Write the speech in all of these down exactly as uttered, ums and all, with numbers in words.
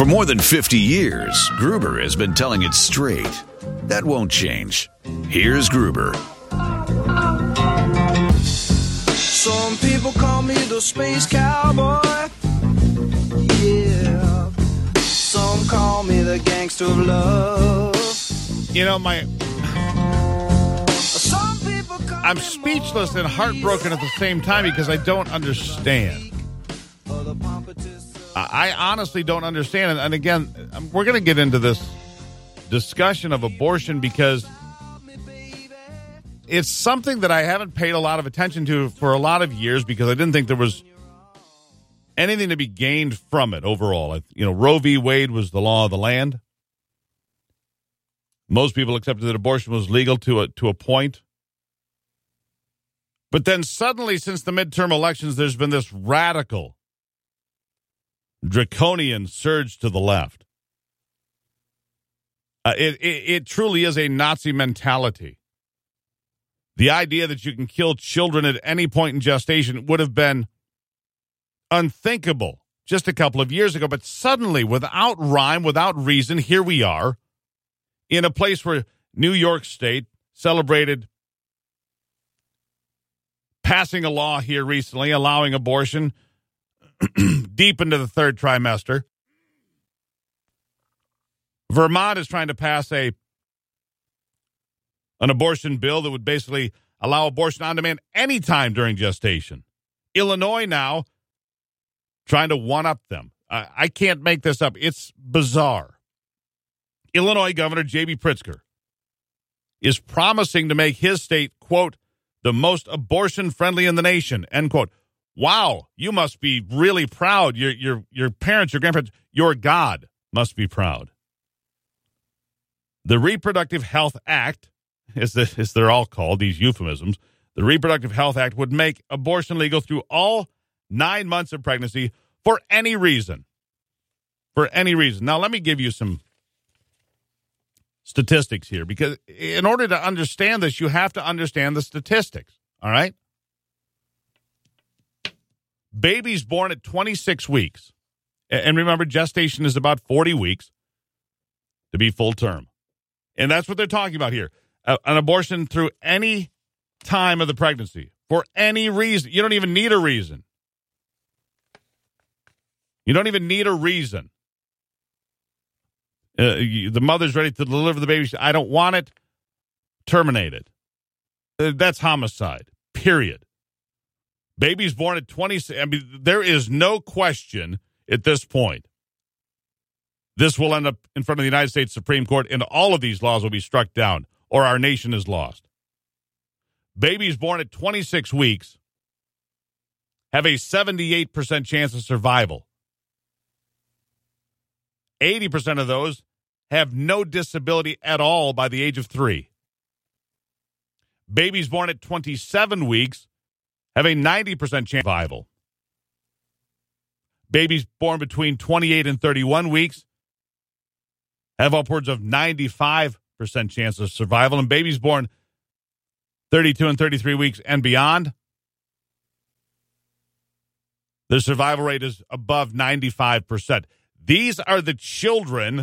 more than fifty years, Gruber has been telling it straight. That won't change. Here's Gruber. Some people call me the space cowboy. Yeah. Some call me the gangster of love. You know, my... Some people call I'm me speechless and heartbroken at the same time because I don't understand. I honestly don't understand. And again, we're going to get into this discussion of abortion because it's something that I haven't paid a lot of attention to for a lot of years because I didn't think there was anything to be gained from it overall. You know, Roe v. Wade was the law of the land. Most people accepted that abortion was legal to a, to a point. But then suddenly, since the midterm elections, there's been this radical, draconian surge to the left. Uh, it, it it truly is a Nazi mentality. The idea that you can kill children at any point in gestation would have been unthinkable just a couple of years ago. But suddenly, without rhyme, without reason, here we are in a place where New York State celebrated passing a law here recently allowing abortion deep into the third trimester. Vermont is trying to pass a an abortion bill that would basically allow abortion on demand anytime during gestation. Illinois now trying to one-up them. I, I can't make this up. It's bizarre. Illinois Governor J B. Pritzker is promising to make his state, quote, the most abortion-friendly in the nation, end quote. Wow, you must be really proud. Your your your parents, your grandparents, your God must be proud. The Reproductive Health Act, as, the, as they're all called, these euphemisms, the Reproductive Health Act would make abortion legal through all nine months of pregnancy for any reason. For any reason. Now, let me give you some statistics here, because in order to understand this, you have to understand the statistics, all right? Babies born at twenty-six weeks, and remember, gestation is about forty weeks to be full term. And that's what they're talking about here. Uh, an abortion through any time of the pregnancy, for any reason. You don't even need a reason. You don't even need a reason. Uh, you, the mother's ready to deliver the baby. I don't want it. Terminate it. Uh, that's homicide, period. Babies born at twenty-six. I mean, there is no question at this point. This will end up in front of the United States Supreme Court, and all of these laws will be struck down, or our nation is lost. Babies born at twenty-six weeks have a seventy-eight percent chance of survival. eighty percent of those have no disability at all by the age of three. Babies born at twenty-seven weeks have a ninety percent chance of survival. Babies born between twenty-eight and thirty-one weeks have upwards of ninety-five percent chance of survival. And babies born thirty-two and thirty-three weeks and beyond, the survival rate is above ninety-five percent. These are the children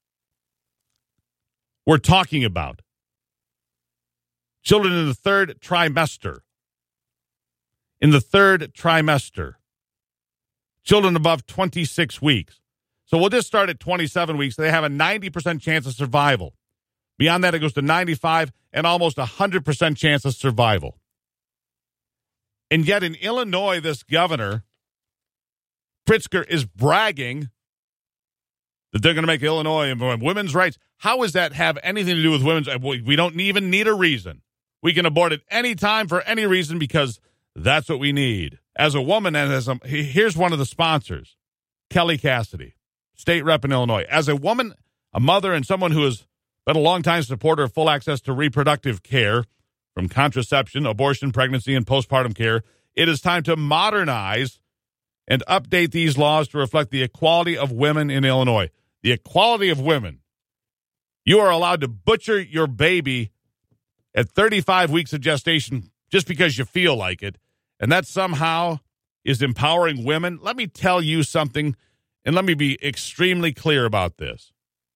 we're talking about. Children in the third trimester. In the third trimester. Children above twenty-six weeks. So we'll just start at twenty-seven weeks. They have a ninety percent chance of survival. Beyond that, it goes to ninety-five and almost one hundred percent chance of survival. And yet in Illinois, this governor, Pritzker, is bragging that they're going to make Illinois women's rights. How does that have anything to do with women's? We don't even need a reason. We can abort at any time for any reason because that's what we need. As a woman, and as a, here's one of the sponsors, Kelly Cassidy, state rep in Illinois. As a woman, a mother, and someone who has been a long-time supporter of full access to reproductive care, from contraception, abortion, pregnancy, and postpartum care, it is time to modernize and update these laws to reflect the equality of women in Illinois. The equality of women. You are allowed to butcher your baby at thirty-five weeks of gestation just because you feel like it, and that somehow is empowering women. Let me tell you something, And let me be extremely clear about this.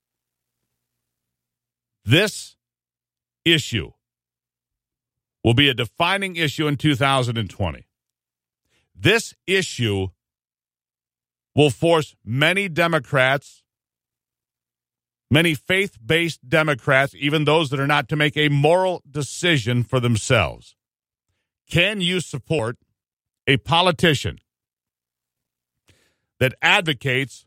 This issue will be a defining issue in two thousand twenty. This issue will force many Democrats, many faith-based Democrats, even those that are not, to make a moral decision for themselves. Can you support a politician that advocates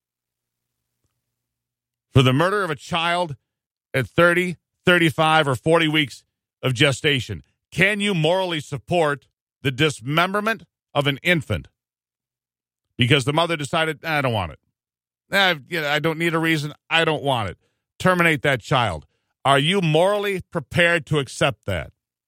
for the murder of a child at thirty, thirty-five, or forty weeks of gestation? Can you morally support the dismemberment of an infant because the mother decided, I don't want it. Eh, you know, I don't need a reason. I don't want it. Terminate that child. Are you morally prepared to accept that?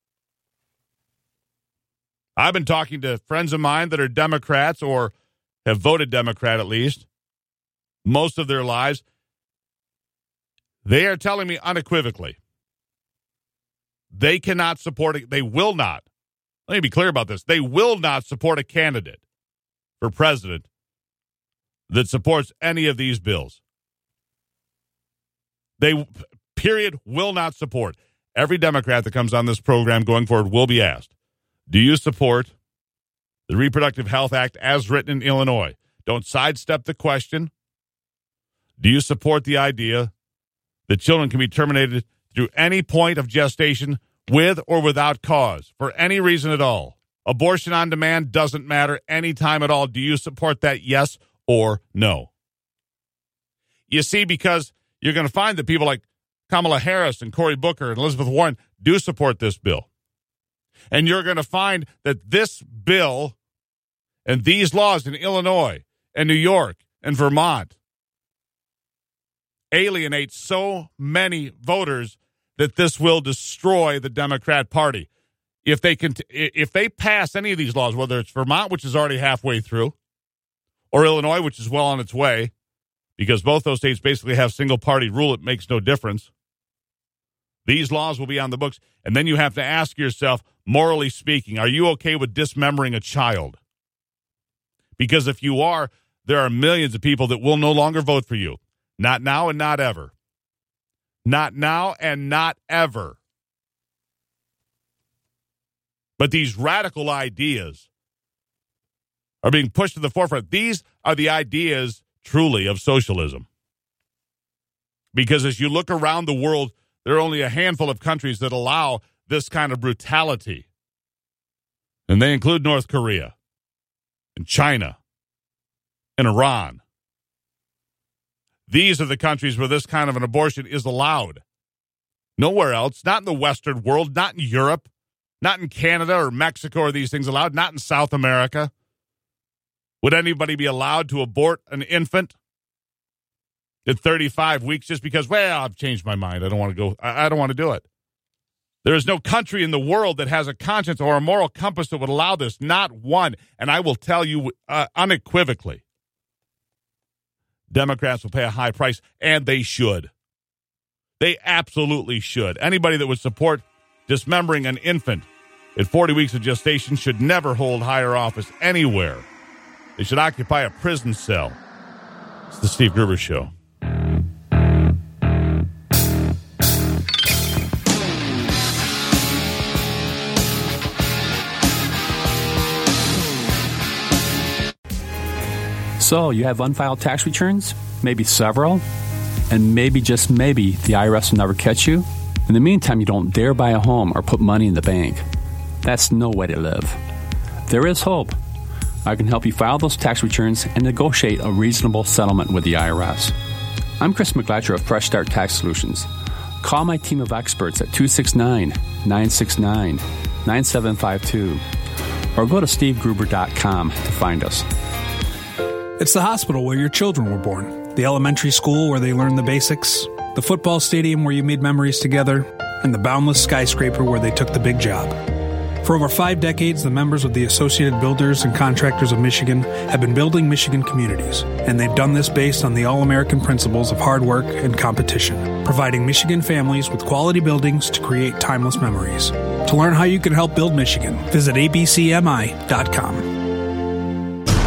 I've been talking to friends of mine that are Democrats or have voted Democrat at least most of their lives. They are telling me unequivocally they cannot support it. They will not. Let me be clear about this. They will not support a candidate for president that supports any of these bills. They, period, will not support. Every Democrat that comes on this program going forward will be asked, do you support the Reproductive Health Act as written in Illinois? Don't sidestep the question. Do you support the idea that children can be terminated through any point of gestation with or without cause, for any reason at all? Abortion on demand doesn't matter any time at all. Do you support that, yes or no? You see, because you're going to find that people like Kamala Harris and Cory Booker and Elizabeth Warren do support this bill. And you're going to find that this bill and these laws in Illinois and New York and Vermont alienate so many voters that this will destroy the Democrat Party. If they can, if they pass any of these laws, whether it's Vermont, which is already halfway through, or Illinois, which is well on its way, because both those states basically have single-party rule, it makes no difference. These laws will be on the books, and then you have to ask yourself, morally speaking, are you okay with dismembering a child? Because if you are, there are millions of people that will no longer vote for you. Not now and not ever. Not now and not ever. But these radical ideas are being pushed to the forefront. These are the ideas, truly, of socialism. Because as you look around the world, there are only a handful of countries that allow this kind of brutality. And they include North Korea and China and Iran. These are the countries where this kind of an abortion is allowed. Nowhere else, not in the Western world, not in Europe, not in Canada or Mexico are these things allowed, not in South America. Would anybody be allowed to abort an infant at thirty-five weeks just because, well, I've changed my mind. I don't want to go. I don't want to do it. There is no country in the world that has a conscience or a moral compass that would allow this. Not one. And I will tell you uh, unequivocally, Democrats will pay a high price, and they should. They absolutely should. Anybody that would support dismembering an infant at forty weeks of gestation should never hold higher office anywhere. They should occupy a prison cell. It's the Steve Gruber Show. So, you have unfiled tax returns? Maybe several? And maybe, just maybe, the I R S will never catch you? In the meantime, you don't dare buy a home or put money in the bank. That's no way to live. There is hope. I can help you file those tax returns and negotiate a reasonable settlement with the I R S. I'm Chris McGlatcher of Fresh Start Tax Solutions. Call my team of experts at two six nine, nine six nine, nine seven five two or go to steve gruber dot com to find us. It's the hospital where your children were born, the elementary school where they learned the basics, the football stadium where you made memories together, and the boundless skyscraper where they took the big job. For over five decades, the members of the Associated Builders and Contractors of Michigan have been building Michigan communities, and they've done this based on the all-American principles of hard work and competition, providing Michigan families with quality buildings to create timeless memories. To learn how you can help build Michigan, visit a b c m i dot com. I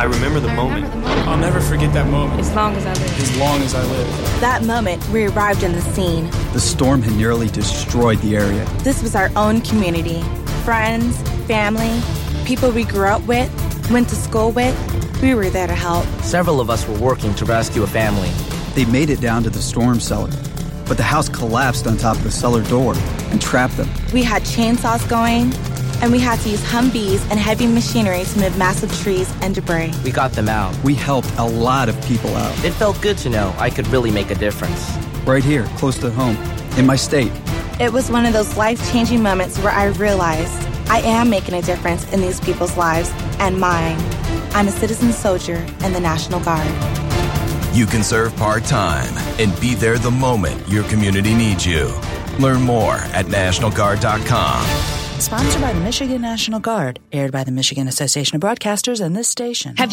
remember the moment. I'll never forget that moment. As long as I live. As long as I live. That moment, we arrived on the scene. The storm had nearly destroyed the area. This was our own community. Friends, family, people we grew up with, went to school with. We were there to help. Several of us were working to rescue a family. They made it down to the storm cellar, but the house collapsed on top of the cellar door and trapped them. We had chainsaws going, and we had to use Humvees and heavy machinery to move massive trees and debris. We got them out. We helped a lot of people out. It felt good to know I could really make a difference. Right here, close to home, in my state. It was one of those life-changing moments where I realized I am making a difference in these people's lives and mine. I'm a citizen soldier in the National Guard. You can serve part-time and be there the moment your community needs you. Learn more at National Guard dot com. Sponsored by the Michigan National Guard, aired by the Michigan Association of Broadcasters and this station. Have